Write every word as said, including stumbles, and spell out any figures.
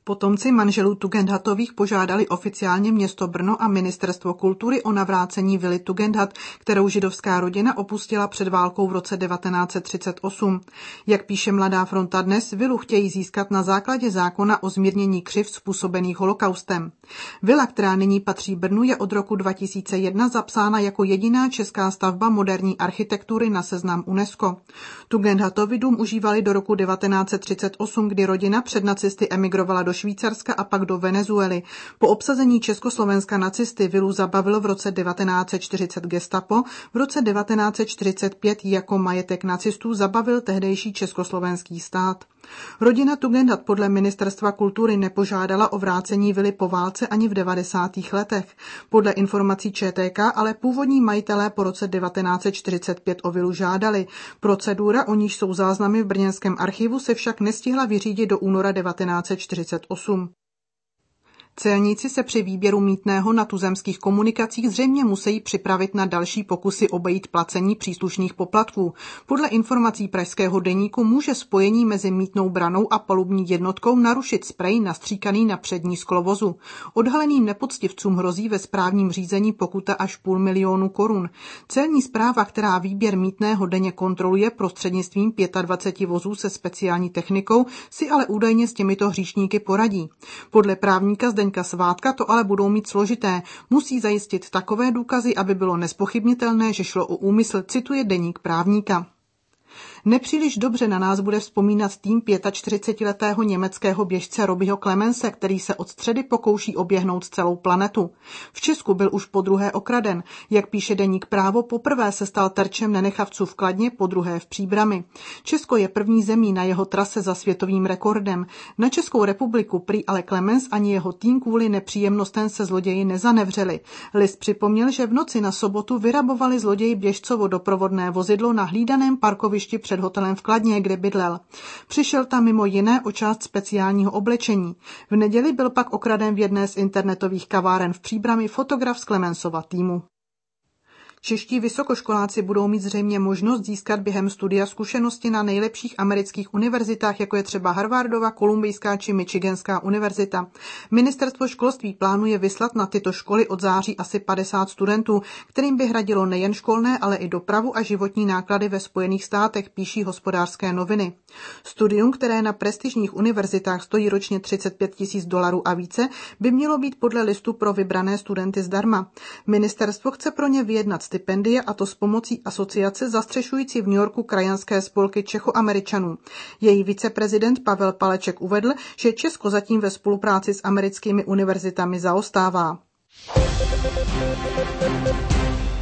Potomci manželů Tugendhatových požádali oficiálně město Brno a Ministerstvo kultury o navrácení vily Tugendhat, kterou židovská rodina opustila před válkou v roce devatenáct set třicet osm. Jak píše Mladá fronta dnes, vilu chtějí získat na základě zákona o zmírnění křivd způsobených holokaustem. Vila, která nyní patří Brnu, je od roku dva tisíce jedna zapsána jako jediná česká stavba moderní architektury na seznam UNESCO. Tugendhatovi dům užívali do roku devatenáct set třicet osm, kdy rodina před nacisty emigrovala do Švýcarska a pak do Venezuely. Po obsazení Československa nacisty vilu zabavilo v roce devatenáct set čtyřicet gestapo, v roce devatenáct set čtyřicet pět jako majetek nacistů zabavil tehdejší československý stát. Rodina Tugendhat podle Ministerstva kultury nepožádala o vrácení vily po válce ani v devadesátých letech. Podle informací Č T K ale původní majitelé po roce devatenáct set čtyřicet pět o vilu žádali. Procedura, o níž jsou záznamy v brněnském archivu, se však nestihla vyřídit do února devatenáct set čtyřicet osm. Celníci se při výběru mýtného na tuzemských komunikacích zřejmě musí připravit na další pokusy obejít placení příslušných poplatků. Podle informací pražského deníku může spojení mezi mýtnou branou a palubní jednotkou narušit sprej nastříkaný na přední sklo vozu. Odhaleným nepoctivcům hrozí ve správním řízení pokuta až půl milionu korun. Celní správa, která výběr mýtného denně kontroluje prostřednictvím dvacet pět vozů se speciální technikou, si ale údajně s těmito hříšníky poradí. Podle právníka zde Svátka to ale budou mít složité. Musí zajistit takové důkazy, aby bylo nezpochybnitelné, že šlo o úmysl, cituje deník právníka. Nepříliš dobře na nás bude vzpomínat tým čtyřicetiletého německého běžce Robbieho Clemense, který se od středy pokouší oběhnout celou planetu. V Česku byl už podruhé okraden. Jak píše deník Právo, poprvé se stal terčem nenechavců v Kladně, podruhé v Příbrami. Česko je první zemí na jeho trase za světovým rekordem. Na Českou republiku prý ale Clemens ani jeho tým kvůli nepříjemnostem se zloději nezanevřeli. List připomněl, že v noci na sobotu vyrabovali zloději běžcovo doprovodné vozidlo na hlídaném parkovišti před hotelem v Kladně, kde bydlel. Přišel tam mimo jiné o část speciálního oblečení. V neděli byl pak okraden v jedné z internetových kaváren v Příbrami fotograf z Clemensova týmu. Čeští vysokoškoláci budou mít zřejmě možnost získat během studia zkušenosti na nejlepších amerických univerzitách, jako je třeba Harvardova, Kolumbijská či Michiganská univerzita. Ministerstvo školství plánuje vyslat na tyto školy od září asi padesát studentů, kterým by hradilo nejen školné, ale i dopravu a životní náklady ve Spojených státech, píší Hospodářské noviny. Studium, které na prestižních univerzitách stojí ročně třicet pět tisíc dolarů a více, by mělo být podle listu pro vybrané studenty zdarma. Ministerstvo chce pro ně vyjednat stipendia, a to s pomocí asociace zastřešující v New Yorku krajanské spolky Čechoameričanů. Její viceprezident Pavel Paleček uvedl, že Česko zatím ve spolupráci s americkými univerzitami zaostává.